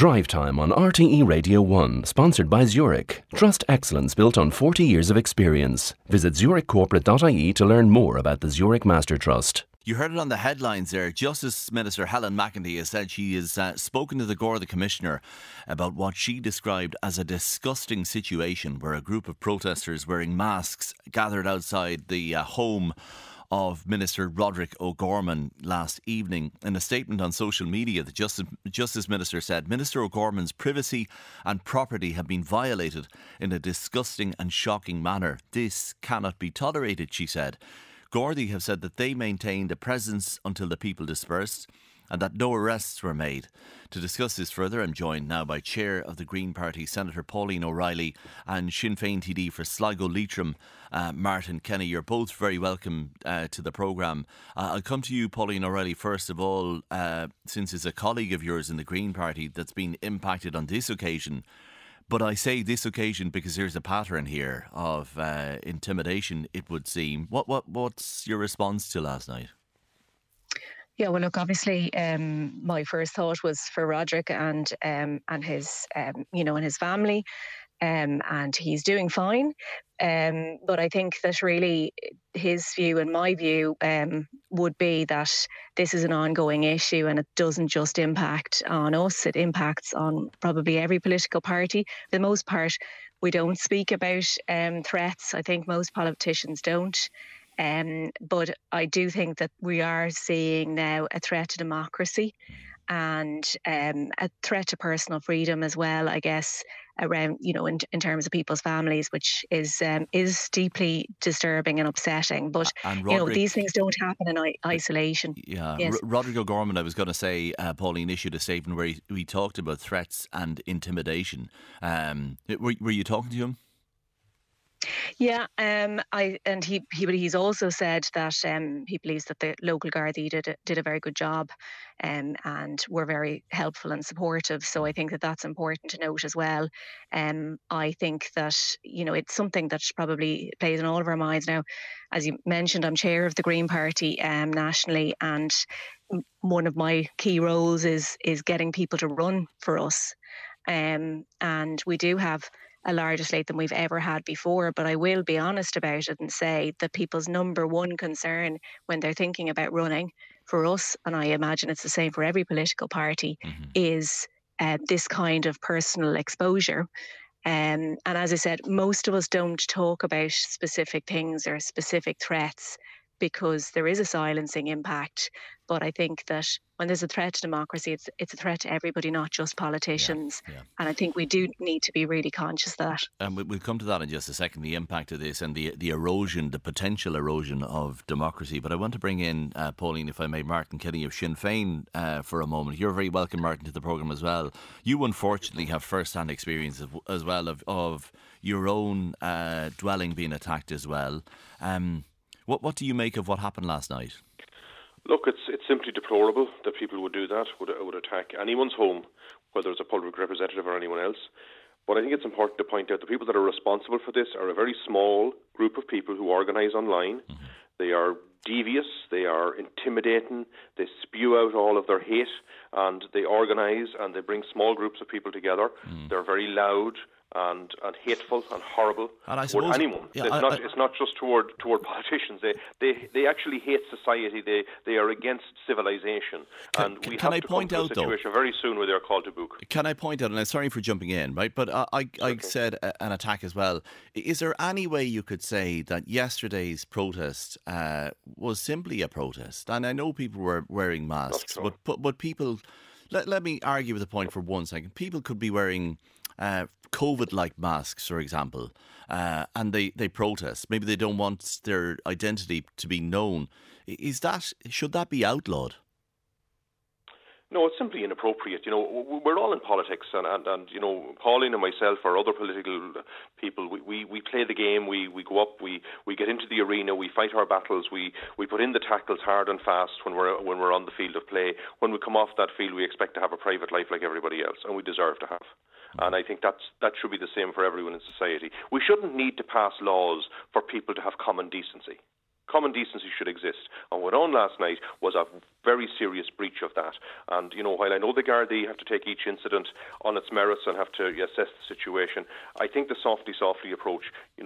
Drive Time on RTE Radio 1, sponsored by Zurich. Trust excellence built on 40 years of experience. Visit zurichcorporate.ie to learn more about the Zurich Master Trust. You heard it on the headlines there. Justice Minister Helen McEntee has said she has spoken to the Garda Commissioner about what she described as a disgusting situation where a group of protesters wearing masks gathered outside the home of Minister Roderick O'Gorman last evening. In a statement on social media, the Justice Minister said Minister O'Gorman's privacy and property have been violated in a disgusting and shocking manner. This cannot be tolerated, she said. Gardaí have said that they maintained a presence until the people dispersed and that no arrests were made. To discuss this further, I'm joined now by Chair of the Green Party, Senator Pauline O'Reilly, and Sinn Féin TD for Sligo Leitrim, Martin Kenny. You're both very welcome to the programme. I'll come to you, Pauline O'Reilly, first of all, since it's a colleague of yours in the Green Party that's been impacted on this occasion. But I say this occasion because there's a pattern here of intimidation, it would seem. What's your response to last night? Yeah, well, look, obviously, my first thought was for Roderick and his, and his family, and he's doing fine. But I think that really his view and my view would be that this is an ongoing issue and it doesn't just impact on us, it impacts on probably every political party. For the most part, we don't speak about threats. I think most politicians don't. But I do think that we are seeing now a threat to democracy and a threat to personal freedom as well, I guess, around, in terms of people's families, which is deeply disturbing and upsetting. But, and Roderick, these things don't happen in isolation. Yeah, yes. Roderick O'Gorman, I was going to say, Pauline issued a statement where he talked about threats and intimidation. Were you talking to him? Yeah, he's also said that he believes that the local Gardaí did a very good job, and were very helpful and supportive. So I think that that's important to note as well. I think that it's something that probably plays in all of our minds now. As you mentioned, I'm chair of the Green Party nationally, and one of my key roles is getting people to run for us, and we do have a larger slate than we've ever had before. But I will be honest about it and say that people's number one concern when they're thinking about running for us, and I imagine it's the same for every political party, is this kind of personal exposure. And as I said, most of us don't talk about specific things or specific threats because there is a silencing impact. But I think that when there's a threat to democracy, it's a threat to everybody, not just politicians. Yeah. And I think we do need to be really conscious of that. And we'll come to that in just a second, the impact of this and the erosion, the potential erosion of democracy. But I want to bring in, Pauline, if I may, Martin Kenny of Sinn Féin for a moment. You're very welcome, Martin, to the programme as well. You unfortunately have first-hand experience as well of your own dwelling being attacked as well. What do you make of what happened last night? Look, it's simply deplorable that people would do that, would attack anyone's home, whether it's a public representative or anyone else. But I think it's important to point out the people that are responsible for this are a very small group of people who organise online. Mm-hmm. They are devious, they are intimidating, they spew out all of their hate, and they organise and they bring small groups of people together. They're very loud and hateful and horrible toward anyone. Yeah, it's not just toward politicians. They actually hate society. They are against civilization. And we have to come to a situation very soon where they're called to book. Can I point out, and I'm sorry for jumping in, right? But I said an attack as well. Is there any way you could say that yesterday's protest was simply a protest? And I know people were wearing masks, but people. Let me argue with the point for 1 second. People could be wearing COVID-like masks, for example, and they protest. Maybe they don't want their identity to be known. Should that be outlawed? No, it's simply inappropriate. We're all in politics, and Pauline and myself or other political people, we play the game. We go up, we get into the arena, we fight our battles, we put in the tackles hard and fast when we're on the field of play. When we come off that field, we expect to have a private life like everybody else, and we deserve to have. And I think that should be the same for everyone in society. We shouldn't need to pass laws for people to have common decency. Common decency should exist. And what went on last night was a very serious breach of that. And, while I know the Gardaí have to take each incident on its merits and have to assess the situation, I think the softly approach,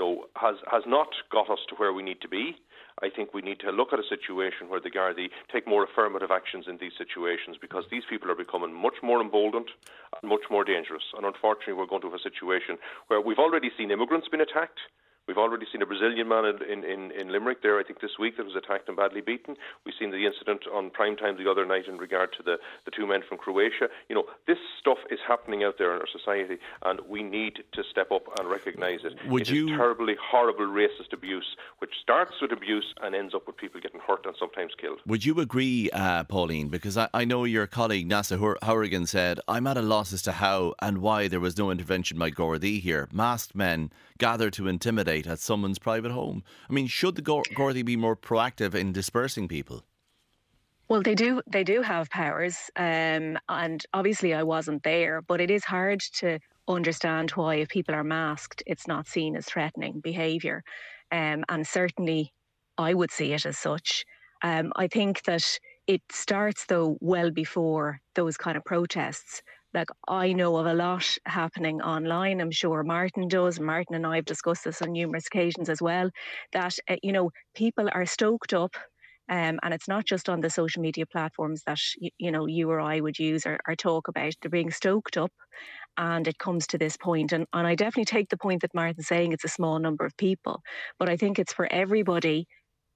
has not got us to where we need to be. I think we need to look at a situation where the Gardaí take more affirmative actions in these situations, because these people are becoming much more emboldened and much more dangerous. And unfortunately, we're going to have a situation where we've already seen immigrants being attacked. We've already seen a Brazilian man in Limerick there, I think this week, that was attacked and badly beaten. We've seen the incident on prime time the other night in regard to the two men from Croatia. This stuff is happening out there in our society, and we need to step up and recognise it. It is terribly horrible racist abuse, which starts with abuse and ends up with people getting hurt and sometimes killed. Would you agree, Pauline? Because I know your colleague Neasa Hourigan said, I'm at a loss as to how and why there was no intervention by Gardaí here. Masked men gather to intimidate at someone's private home. I mean, should the Gardaí be more proactive in dispersing people? Well, they do have powers, and obviously I wasn't there, but it is hard to understand why, if people are masked, it's not seen as threatening behaviour, and certainly I would see it as such. I think that it starts, though, well before those kind of protests. Like, I know of a lot happening online. I'm sure Martin does. Martin and I have discussed this on numerous occasions as well, that, people are stoked up, and it's not just on the social media platforms that, you or I would use or talk about. They're being stoked up, and it comes to this point. And I definitely take the point that Martin's saying it's a small number of people, but I think it's for everybody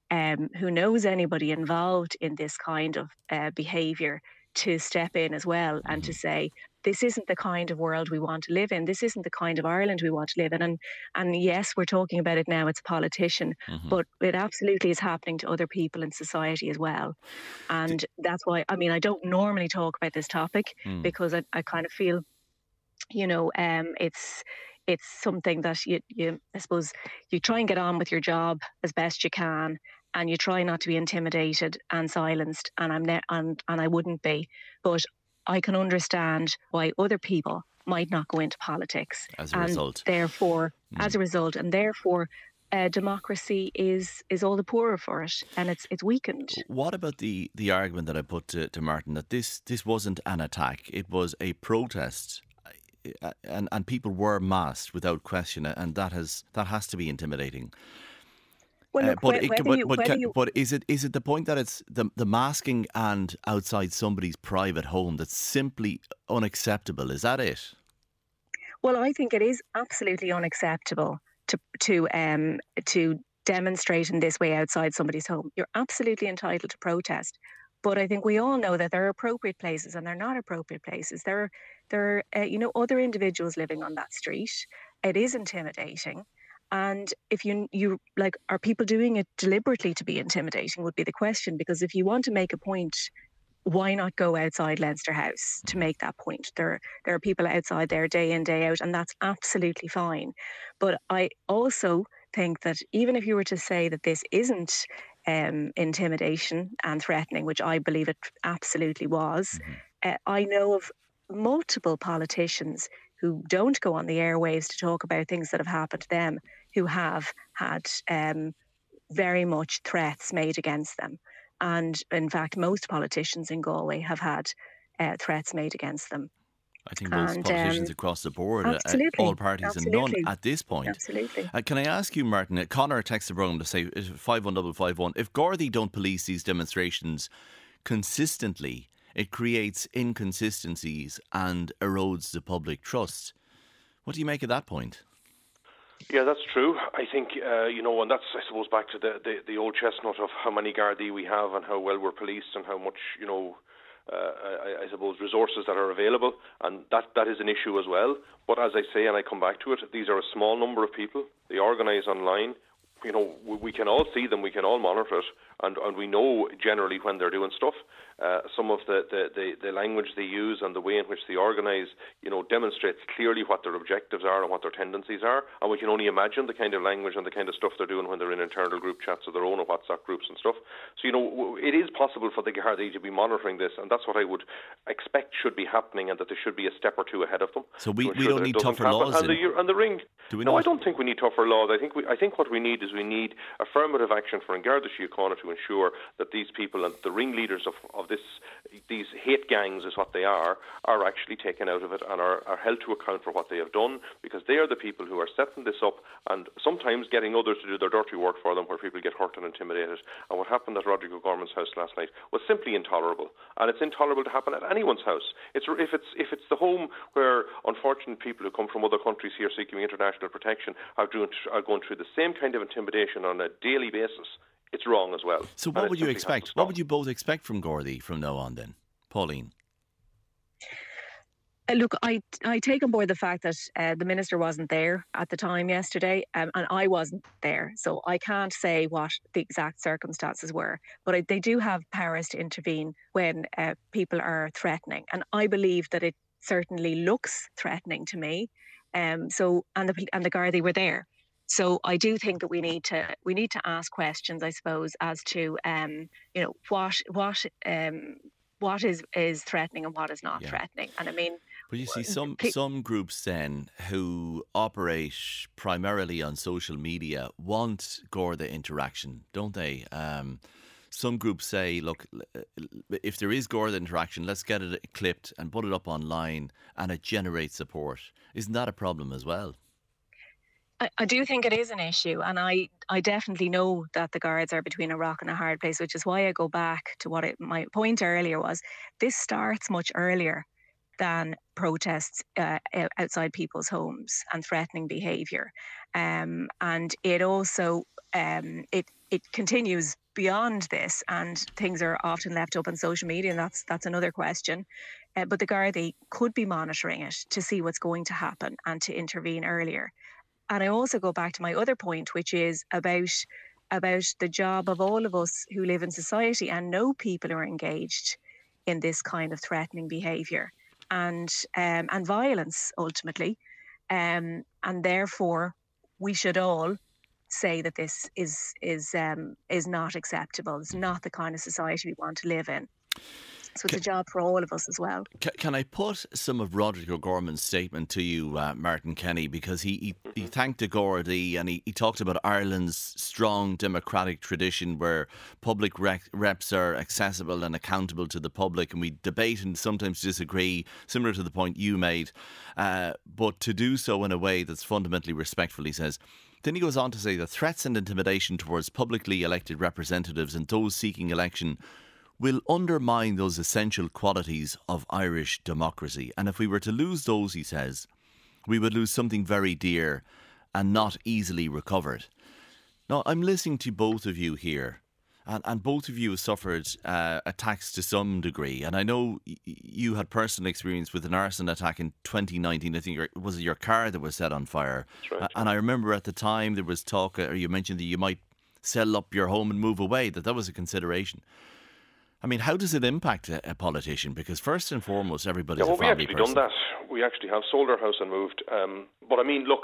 who knows anybody involved in this kind of behaviour to step in as well and to say, this isn't the kind of world we want to live in. This isn't the kind of Ireland we want to live in. And yes, we're talking about it now, it's a politician, but it absolutely is happening to other people in society as well. And that's why, I don't normally talk about this topic because I kind of feel, it's something that you I suppose you try and get on with your job as best you can, and you try not to be intimidated and silenced, and I wouldn't be. But I can understand why other people might not go into politics as a result. Therefore, democracy is all the poorer for it, and it's weakened. What about the argument that I put to Martin, that this wasn't an attack, it was a protest, and people were masked without question, and that has to be intimidating. Well, but is it the point that it's the masking and outside somebody's private home that's simply unacceptable? Is that it? Well, I think it is absolutely unacceptable to demonstrate in this way outside somebody's home. You're absolutely entitled to protest, but I think we all know that there are appropriate places and there are not appropriate places. There are other individuals living on that street. It is intimidating. And if you like, are people doing it deliberately to be intimidating would be the question, because if you want to make a point, why not go outside Leinster House to make that point? There are people outside there day in, day out, and that's absolutely fine. But I also think that even if you were to say that this isn't intimidation and threatening, which I believe it absolutely was, I know of multiple politicians who don't go on the airwaves to talk about things that have happened to them, who have had very much threats made against them. And in fact, most politicians in Galway have had threats made against them. I think most politicians across the board, all parties and none at this point. Absolutely. Can I ask you, Martin, Conor texted the programme to say 51551, if Gardaí don't police these demonstrations consistently, it creates inconsistencies and erodes the public trust. What do you make of that point? Yeah, that's true. I think, and that's, I suppose, back to the old chestnut of how many Gardaí we have and how well we're policed and how much, I suppose, resources that are available. And that is an issue as well. But as I say, and I come back to it, these are a small number of people. They organise online. We can all see them, we can all monitor it. and we know generally when they're doing stuff. Some of the language they use and the way in which they organise, demonstrates clearly what their objectives are and what their tendencies are. And we can only imagine the kind of language and the kind of stuff they're doing when they're in internal group chats of their own or WhatsApp groups and stuff. So, it is possible for the Gardaí to be monitoring this, and that's what I would expect should be happening, and that there should be a step or two ahead of them. So we don't need tougher laws. And the ring. No, I don't think we need tougher laws. I think what we need is affirmative action for An Garda Síochána to ensure that these people and the ringleaders of these hate gangs, is what they are actually taken out of it and are held to account for what they have done, because they are the people who are setting this up and sometimes getting others to do their dirty work for them, where people get hurt and intimidated. And what happened at Rodrigo Gorman's house last night was simply intolerable, and it's intolerable to happen at anyone's house. If it's the home where unfortunate people who come from other countries here seeking international protection are going through the same kind of intimidation on a daily basis, it's wrong as well. So what would you expect? What would you both expect from Gardaí from now on then? Pauline? Look, I take on board the fact that the Minister wasn't there at the time yesterday, and I wasn't there, so I can't say what the exact circumstances were. But they do have powers to intervene when people are threatening, and I believe that it certainly looks threatening to me. And the Gardaí were there. So I do think that we need to ask questions, I suppose, as to what is threatening and what is not threatening. And I mean, but you see, some groups then who operate primarily on social media want Garda interaction, don't they? Some groups say, look, if there is Garda interaction, let's get it clipped and put it up online, and it generates support. Isn't that a problem as well? I do think it is an issue, and I definitely know that the Guards are between a rock and a hard place, which is why I go back to my point earlier was this starts much earlier than protests outside people's homes and threatening behaviour, and it also it continues beyond this, and things are often left up on social media, and that's another question. But the Gardaí could be monitoring it to see what's going to happen and to intervene earlier. And I also go back to my other point, which is about the job of all of us who live in society and know people who are engaged in this kind of threatening behaviour and violence ultimately, and therefore we should all say that this is not acceptable. It's not the kind of society we want to live in. So it's a job for all of us as well. Can I put some of Rodrigo Gorman's statement to you, Martin Kenny, because he thanked the Gardaí and he talked about Ireland's strong democratic tradition where public reps are accessible and accountable to the public, and we debate and sometimes disagree, similar to the point you made, but to do so in a way that's fundamentally respectful, he says. Then he goes on to say that threats and intimidation towards publicly elected representatives and those seeking election will undermine those essential qualities of Irish democracy. And if we were to lose those, he says, we would lose something very dear and not easily recovered. Now, I'm listening to both of you here, and both of you have suffered attacks to some degree. And I know you had personal experience with an arson attack in 2019. I think it was your car that was set on fire. That's right. And I remember at the time there was talk, or you mentioned that you might sell up your home and move away, that was a consideration. I mean, how does it impact a politician? Because first and foremost, everybody's a family person. We actually done that. We actually have sold our house and moved. But I mean, look,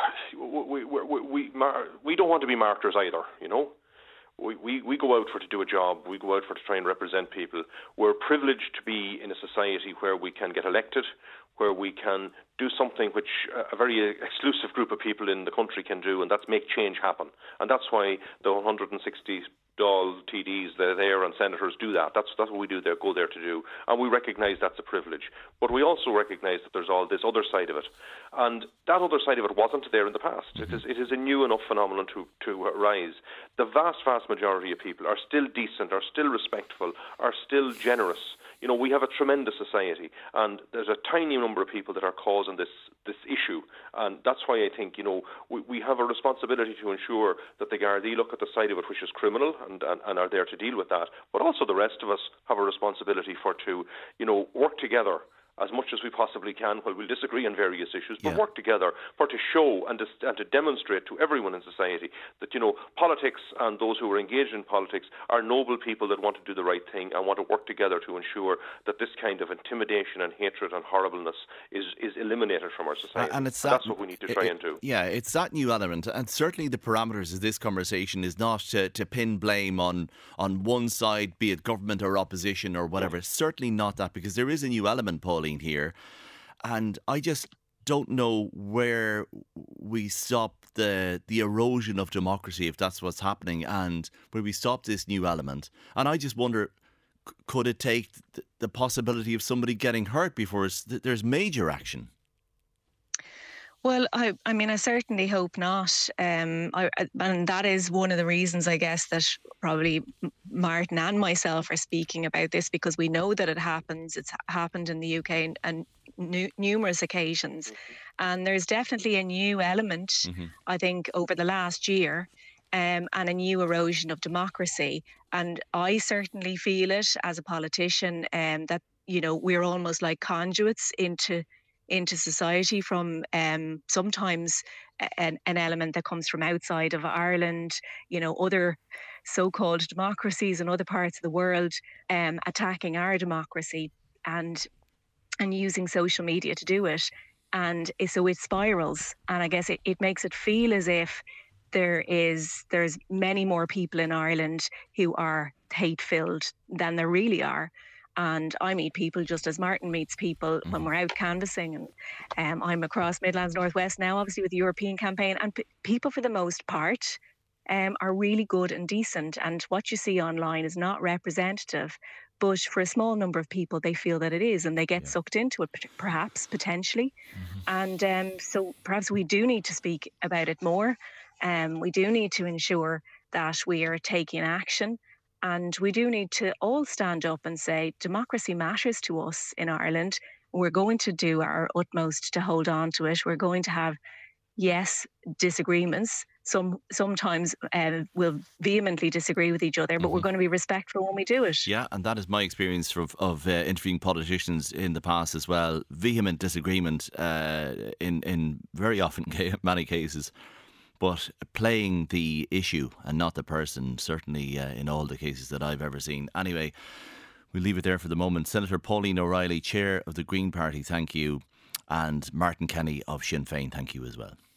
we don't want to be martyrs either, you know. We go out to do a job. We go out to try and represent people. We're privileged to be in a society where we can get elected, where we can do something which a very exclusive group of people in the country can do, and that's make change happen. And that's why the 160 Dáil TDs there and senators do that. That's what we do there, go there to do. And we recognise that's a privilege. But we also recognise that there's all this other side of it. And that other side of it wasn't there in the past. It is a new enough phenomenon to rise. The vast majority of people are still decent, are still respectful, are still generous. You know, we have a tremendous society, and there's a tiny number of people that are causing this issue. And that's why I think, you know, we have a responsibility to ensure that the Gardaí look at the side of it which is criminal and are there to deal with that. But also the rest of us have a responsibility to, you know, work together as much as we possibly can, while we'll disagree on various issues, but work together to show and to demonstrate to everyone in society that, politics and those who are engaged in politics are noble people that want to do the right thing and want to work together to ensure that this kind of intimidation and hatred and horribleness is eliminated from our society. And that's what we need to try and do. Yeah, it's that new element. And certainly the parameters of this conversation is not to pin blame on one side, be it government or opposition or whatever. Certainly not that, because there is a new element, Pauline, here. And I just don't know where we stop the erosion of democracy, if that's what's happening, and where we stop this new element. And I just wonder, could it take the possibility of somebody getting hurt before there's major action? Well, I mean, I certainly hope not. And that is one of the reasons, I guess, that probably Martin and myself are speaking about this, because we know that it happens. It's happened in the UK and numerous occasions. And there's definitely a new element, I think, over the last year, and a new erosion of democracy. And I certainly feel it as a politician, that, we're almost like conduits into society from sometimes an element that comes from outside of Ireland, other so-called democracies in other parts of the world, attacking our democracy and using social media to do it. And so it spirals. And I guess it makes it feel as if there's many more people in Ireland who are hate-filled than there really are. And I meet people just as Martin meets people when we're out canvassing. And I'm across Midlands Northwest now, obviously, with the European campaign. And people, for the most part, are really good and decent. And what you see online is not representative. But for a small number of people, they feel that it is. And they get sucked into it, perhaps, potentially. And so perhaps we do need to speak about it more. We do need to ensure that we are taking action. And we do need to all stand up and say, democracy matters to us in Ireland. We're going to do our utmost to hold on to it. We're going to have, disagreements. Sometimes we'll vehemently disagree with each other, but we're going to be respectful when we do it. Yeah, and that is my experience of interviewing politicians in the past as well. Vehement disagreement in very often many cases. But playing the issue and not the person, certainly in all the cases that I've ever seen. Anyway, we'll leave it there for the moment. Senator Pauline O'Reilly, Chair of the Green Party, thank you. And Martin Kenny of Sinn Féin, thank you as well.